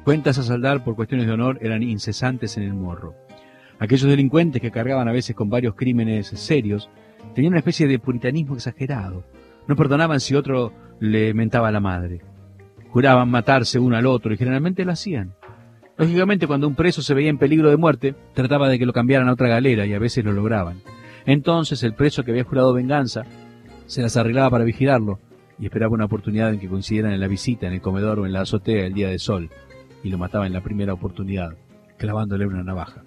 Cuentas a saldar por cuestiones de honor eran incesantes en el morro. Aquellos delincuentes que cargaban a veces con varios crímenes serios tenían una especie de puritanismo exagerado. No perdonaban si otro le mentaba a la madre. Juraban matarse uno al otro y generalmente lo hacían. Lógicamente, cuando un preso se veía en peligro de muerte, trataba de que lo cambiaran a otra galera y a veces lo lograban. Entonces el preso que había jurado venganza se las arreglaba para vigilarlo y esperaba una oportunidad en que coincidieran en la visita, en el comedor o en la azotea el día de sol, y lo mataba en la primera oportunidad, clavándole una navaja.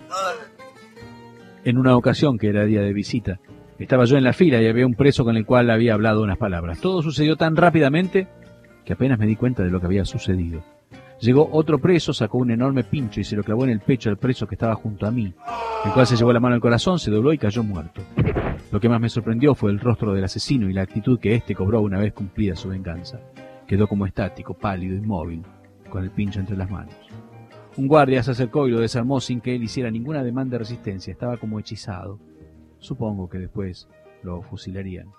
En una ocasión, que era día de visita, estaba yo en la fila y había un preso con el cual había hablado unas palabras. Todo sucedió tan rápidamente que apenas me di cuenta de lo que había sucedido. Llegó otro preso, sacó un enorme pincho y se lo clavó en el pecho al preso que estaba junto a mí, el cual se llevó la mano al corazón, se dobló y cayó muerto. Lo que más me sorprendió fue el rostro del asesino y la actitud que éste cobró una vez cumplida su venganza. Quedó como estático, pálido, inmóvil, con el pincho entre las manos. Un guardia se acercó y lo desarmó sin que él hiciera ninguna demanda de resistencia. Estaba como hechizado. Supongo que después lo fusilarían.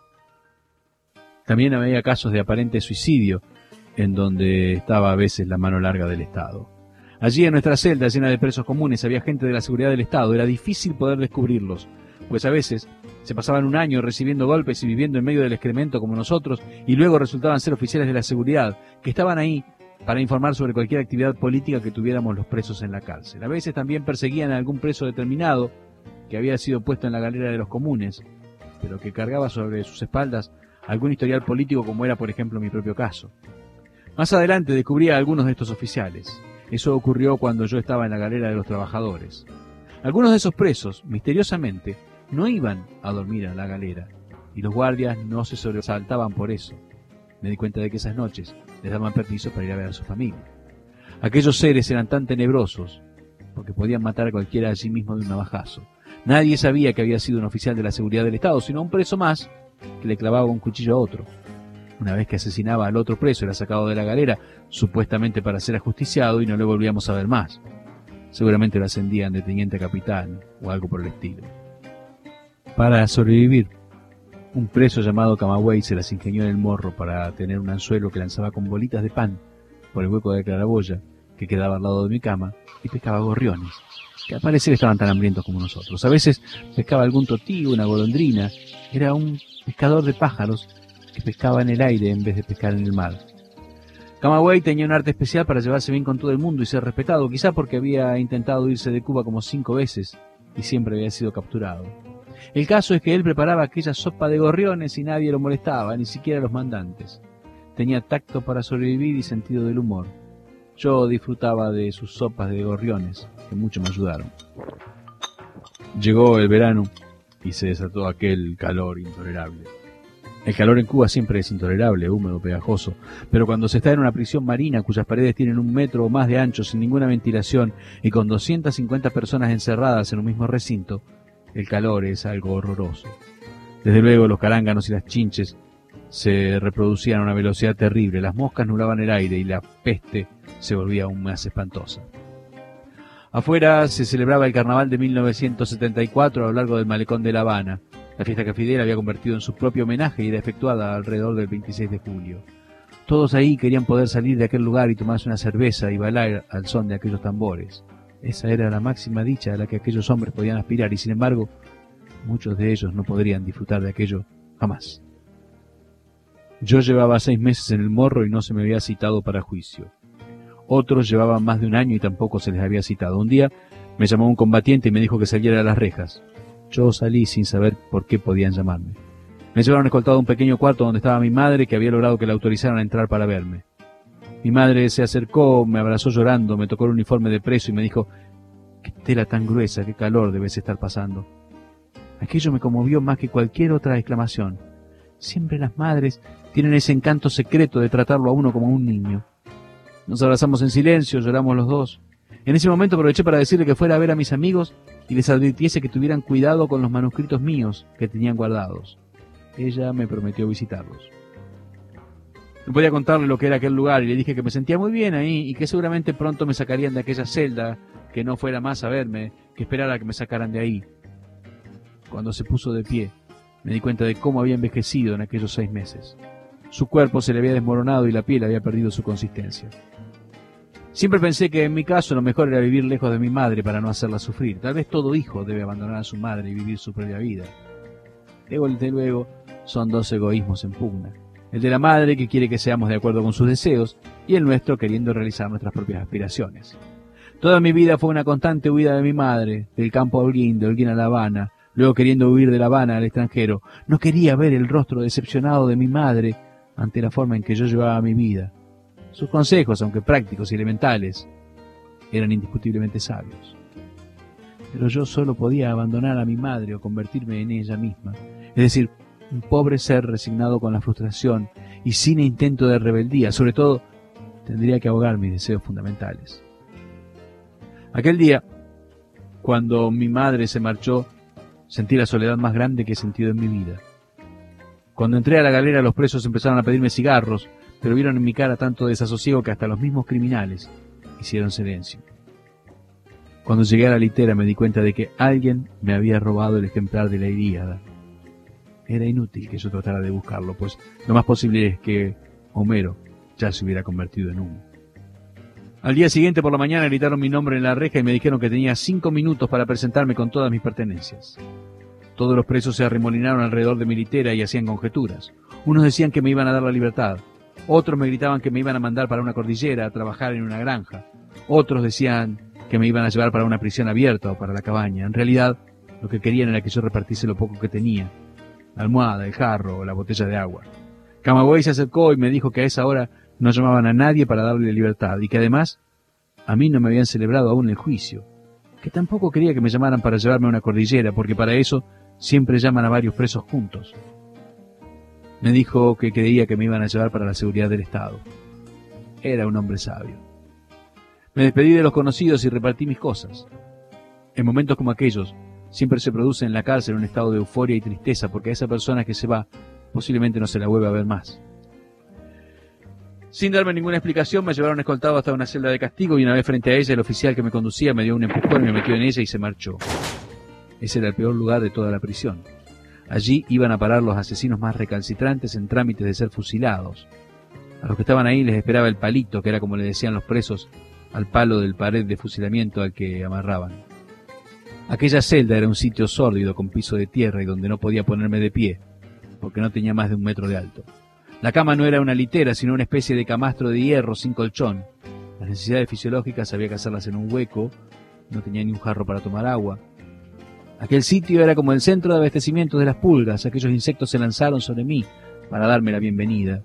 También había casos de aparente suicidio, en donde estaba a veces la mano larga del Estado. Allí en nuestra celda llena de presos comunes había gente de la seguridad del Estado. Era difícil poder descubrirlos, pues a veces se pasaban un año recibiendo golpes y viviendo en medio del excremento como nosotros, y luego resultaban ser oficiales de la seguridad, que estaban ahí para informar sobre cualquier actividad política que tuviéramos los presos en la cárcel. A veces también perseguían a algún preso determinado que había sido puesto en la galera de los comunes, pero que cargaba sobre sus espaldas algún historial político, como era por ejemplo mi propio caso. Más adelante descubrí a algunos de estos oficiales. Eso ocurrió cuando yo estaba en la galera de los trabajadores. Algunos de esos presos, misteriosamente, no iban a dormir a la galera, y los guardias no se sobresaltaban por eso. Me di cuenta de que esas noches les daban permiso para ir a ver a su familia. Aquellos seres eran tan tenebrosos, porque podían matar a cualquiera allí mismo de un navajazo. Nadie sabía que había sido un oficial de la seguridad del Estado, sino un preso más que le clavaba un cuchillo a otro. Una vez que asesinaba al otro preso, era sacado de la galera, supuestamente para ser ajusticiado, y no lo volvíamos a ver más. Seguramente lo ascendían de teniente a capitán o algo por el estilo. Para sobrevivir, un preso llamado Camagüey se las ingenió en el morro para tener un anzuelo que lanzaba con bolitas de pan por el hueco de claraboya que quedaba al lado de mi cama, y pescaba gorriones, que al parecer estaban tan hambrientos como nosotros. A veces pescaba algún totí, una golondrina. Era un pescador de pájaros que pescaba en el aire en vez de pescar en el mar. Camagüey tenía un arte especial para llevarse bien con todo el mundo y ser respetado, quizá porque había intentado irse de Cuba como 5 veces y siempre había sido capturado. El caso es que él preparaba aquella sopa de gorriones y nadie lo molestaba, ni siquiera los mandantes. Tenía tacto para sobrevivir y sentido del humor. Yo disfrutaba de sus sopas de gorriones, que mucho me ayudaron. Llegó el verano y se desató aquel calor intolerable. El calor en Cuba siempre es intolerable, húmedo, pegajoso, pero cuando se está en una prisión marina cuyas paredes tienen 1 metro o más de ancho sin ninguna ventilación y con 250 personas encerradas en un mismo recinto, el calor es algo horroroso. Desde luego los caránganos y las chinches se reproducían a una velocidad terrible, las moscas nublaban el aire y la peste se volvía aún más espantosa. Afuera se celebraba el carnaval de 1974 a lo largo del malecón de La Habana. La fiesta que Fidel había convertido en su propio homenaje y era efectuada alrededor del 26 de julio. Todos ahí querían poder salir de aquel lugar y tomarse una cerveza y bailar al son de aquellos tambores. Esa era la máxima dicha a la que aquellos hombres podían aspirar y, sin embargo, muchos de ellos no podrían disfrutar de aquello jamás. Yo llevaba 6 meses en el morro y no se me había citado para juicio. Otros llevaban más de 1 año y tampoco se les había citado. Un día me llamó un combatiente y me dijo que saliera a las rejas. Yo salí sin saber por qué podían llamarme. Me llevaron escoltado a un pequeño cuarto donde estaba mi madre, que había logrado que la autorizaran a entrar para verme. Mi madre se acercó, me abrazó llorando, me tocó el uniforme de preso y me dijo: «Qué tela tan gruesa, qué calor debes estar pasando». Aquello me conmovió más que cualquier otra exclamación. Siempre las madres tienen ese encanto secreto de tratarlo a uno como a un niño. Nos abrazamos en silencio, lloramos los dos. En ese momento aproveché para decirle que fuera a ver a mis amigos y les advirtiese que tuvieran cuidado con los manuscritos míos que tenían guardados. Ella me prometió visitarlos. No podía contarle lo que era aquel lugar y le dije que me sentía muy bien ahí y que seguramente pronto me sacarían de aquella celda, que no fuera más a verme, que esperara a que me sacaran de ahí. Cuando se puso de pie, me di cuenta de cómo había envejecido en aquellos 6 meses. Su cuerpo se le había desmoronado y la piel había perdido su consistencia. Siempre pensé que en mi caso lo mejor era vivir lejos de mi madre para no hacerla sufrir. Tal vez todo hijo debe abandonar a su madre y vivir su propia vida. Desde luego, son dos egoísmos en pugna. El de la madre, que quiere que seamos de acuerdo con sus deseos, y el nuestro, queriendo realizar nuestras propias aspiraciones. Toda mi vida fue una constante huida de mi madre, del campo a Holguín, de Holguín a La Habana, luego queriendo huir de La Habana al extranjero. No quería ver el rostro decepcionado de mi madre ante la forma en que yo llevaba mi vida. Sus consejos, aunque prácticos y elementales, eran indiscutiblemente sabios. Pero yo solo podía abandonar a mi madre o convertirme en ella misma, es decir, un pobre ser resignado con la frustración y sin intento de rebeldía. Sobre todo, tendría que ahogar mis deseos fundamentales. Aquel día, cuando mi madre se marchó, sentí la soledad más grande que he sentido en mi vida. Cuando entré a la galera, los presos empezaron a pedirme cigarros, pero vieron en mi cara tanto desasosiego que hasta los mismos criminales hicieron silencio. Cuando llegué a la litera me di cuenta de que alguien me había robado el ejemplar de la Ilíada. Era inútil que yo tratara de buscarlo, pues lo más posible es que Homero ya se hubiera convertido en humo. Al día siguiente por la mañana gritaron mi nombre en la reja y me dijeron que tenía 5 minutos para presentarme con todas mis pertenencias. Todos los presos se arremolinaron alrededor de mi litera y hacían conjeturas. Unos decían que me iban a dar la libertad. Otros me gritaban que me iban a mandar para una cordillera a trabajar en una granja. Otros decían que me iban a llevar para una prisión abierta o para la cabaña. En realidad, lo que querían era que yo repartiese lo poco que tenía: la almohada, el jarro o la botella de agua. Camagüey se acercó y me dijo que a esa hora no llamaban a nadie para darle libertad y que además a mí no me habían celebrado aún el juicio, que tampoco quería que me llamaran para llevarme a una cordillera, porque para eso siempre llaman a varios presos juntos. Me dijo que creía que me iban a llevar para la seguridad del Estado. Era un hombre sabio. Me despedí de los conocidos y repartí mis cosas. En momentos como aquellos, siempre se produce en la cárcel un estado de euforia y tristeza, porque a esa persona que se va posiblemente no se la vuelva a ver más. Sin darme ninguna explicación, me llevaron escoltado hasta una celda de castigo y una vez frente a ella, el oficial que me conducía me dio un empujón y me metió en ella y se marchó. Ese era el peor lugar de toda la prisión. Allí iban a parar los asesinos más recalcitrantes en trámites de ser fusilados. A los que estaban ahí les esperaba el palito, que era como le decían los presos al palo del pared de fusilamiento al que amarraban. Aquella celda era un sitio sórdido con piso de tierra y donde no podía ponerme de pie, porque no tenía más de 1 metro de alto. La cama no era una litera, sino una especie de camastro de hierro sin colchón. Las necesidades fisiológicas había que hacerlas en un hueco, no tenía ni un jarro para tomar agua. Aquel sitio era como el centro de abastecimiento de las pulgas. Aquellos insectos se lanzaron sobre mí para darme la bienvenida.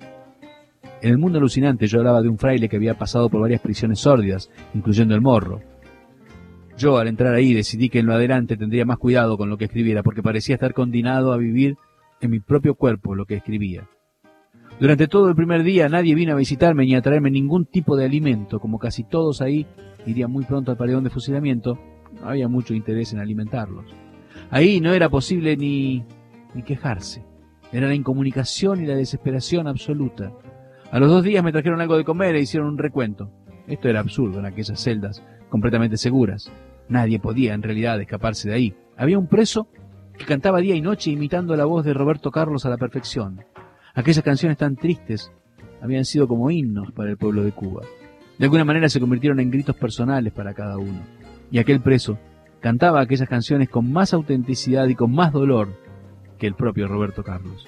En el mundo alucinante yo hablaba de un fraile que había pasado por varias prisiones sórdidas, incluyendo el Morro. Yo, al entrar ahí, decidí que en lo adelante tendría más cuidado con lo que escribiera, porque parecía estar condenado a vivir en mi propio cuerpo lo que escribía. Durante todo el primer día nadie vino a visitarme ni a traerme ningún tipo de alimento. Como casi todos ahí irían muy pronto al paredón de fusilamiento, no había mucho interés en alimentarlos. Ahí no era posible ni quejarse. Era la incomunicación y la desesperación absoluta. A los 2 días me trajeron algo de comer e hicieron un recuento. Esto era absurdo en aquellas celdas completamente seguras. Nadie podía en realidad escaparse de ahí. Había un preso que cantaba día y noche imitando la voz de Roberto Carlos a la perfección. Aquellas canciones tan tristes habían sido como himnos para el pueblo de Cuba. De alguna manera se convirtieron en gritos personales para cada uno. Y aquel preso cantaba aquellas canciones con más autenticidad y con más dolor que el propio Roberto Carlos.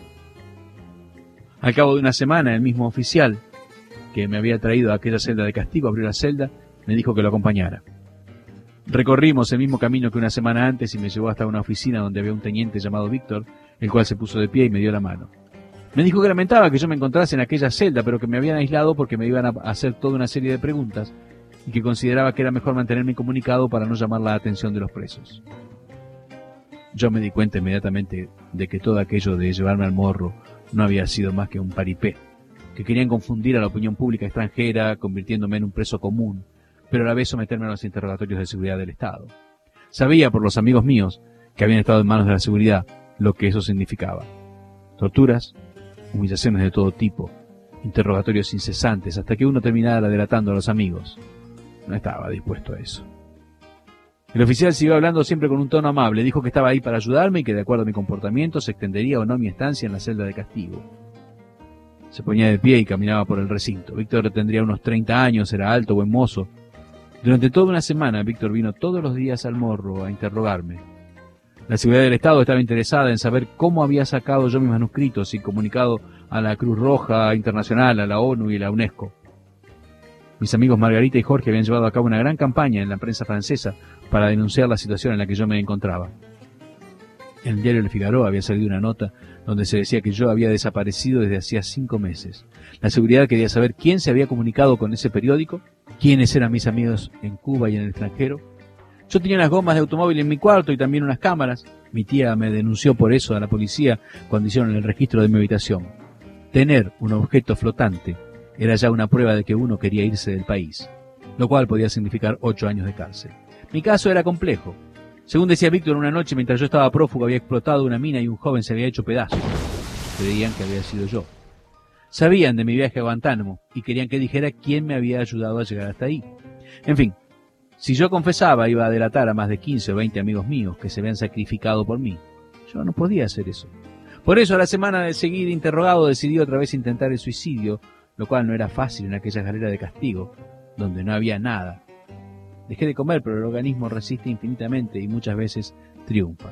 Al cabo de una semana, el mismo oficial que me había traído a aquella celda de castigo abrió la celda y me dijo que lo acompañara. Recorrimos el mismo camino que una semana antes y me llevó hasta una oficina donde había un teniente llamado Víctor, el cual se puso de pie y me dio la mano. Me dijo que lamentaba que yo me encontrase en aquella celda, pero que me habían aislado porque me iban a hacer toda una serie de preguntas y que consideraba que era mejor mantenerme incomunicado para no llamar la atención de los presos. Yo me di cuenta inmediatamente de que todo aquello de llevarme al Morro no había sido más que un paripé, que querían confundir a la opinión pública extranjera, convirtiéndome en un preso común, pero a la vez someterme a los interrogatorios de seguridad del Estado. Sabía por los amigos míos que habían estado en manos de la seguridad lo que eso significaba. Torturas, humillaciones de todo tipo, interrogatorios incesantes, hasta que uno terminara delatando a los amigos. No estaba dispuesto a eso. El oficial siguió hablando siempre con un tono amable. Dijo que estaba ahí para ayudarme y que de acuerdo a mi comportamiento se extendería o no mi estancia en la celda de castigo. Se ponía de pie y caminaba por el recinto. Víctor tendría unos 30 años, era alto, buen mozo. Durante toda una semana, Víctor vino todos los días al morro a interrogarme. La seguridad del Estado estaba interesada en saber cómo había sacado yo mis manuscritos y comunicado a la Cruz Roja Internacional, a la ONU y la UNESCO. Mis amigos Margarita y Jorge habían llevado a cabo una gran campaña en la prensa francesa para denunciar la situación en la que yo me encontraba. En el diario Le Figaro había salido una nota donde se decía que yo había desaparecido desde hacía 5 meses. La seguridad quería saber quién se había comunicado con ese periódico, quiénes eran mis amigos en Cuba y en el extranjero. Yo tenía unas gomas de automóvil en mi cuarto y también unas cámaras. Mi tía me denunció por eso a la policía cuando hicieron el registro de mi habitación. Tener un objeto flotante era ya una prueba de que uno quería irse del país, lo cual podía significar 8 años de cárcel. Mi caso era complejo. Según decía Víctor, una noche mientras yo estaba prófugo había explotado una mina y un joven se había hecho pedazos. Creían que había sido yo. Sabían de mi viaje a Guantánamo y querían que dijera quién me había ayudado a llegar hasta ahí. En fin, si yo confesaba iba a delatar a más de 15 o 20 amigos míos que se habían sacrificado por mí. Yo no podía hacer eso. Por eso, a la semana de seguir interrogado, decidí otra vez intentar el suicidio, lo cual no era fácil en aquella galera de castigo, donde no había nada. Dejé de comer, pero el organismo resiste infinitamente y muchas veces triunfa.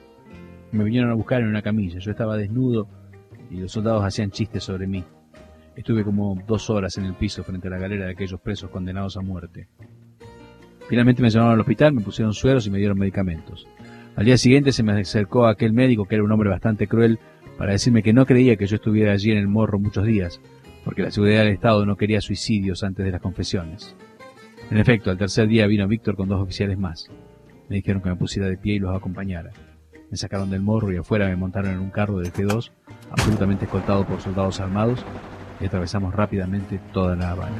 Me vinieron a buscar en una camilla. Yo estaba desnudo y los soldados hacían chistes sobre mí. Estuve como 2 horas en el piso frente a la galera de aquellos presos condenados a muerte. Finalmente me llamaron al hospital, me pusieron sueros y me dieron medicamentos. Al día siguiente se me acercó aquel médico, que era un hombre bastante cruel, para decirme que no creía que yo estuviera allí en el morro muchos días, porque la seguridad del Estado no quería suicidios antes de las confesiones. En efecto, al tercer día vino Víctor con 2 oficiales más. Me dijeron que me pusiera de pie y los acompañara. Me sacaron del morro y afuera me montaron en un carro del G2, absolutamente escoltado por soldados armados, y atravesamos rápidamente toda La Habana.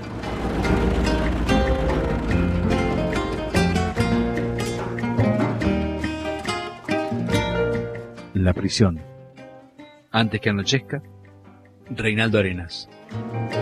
La prisión. Antes que anochezca, Reinaldo Arenas.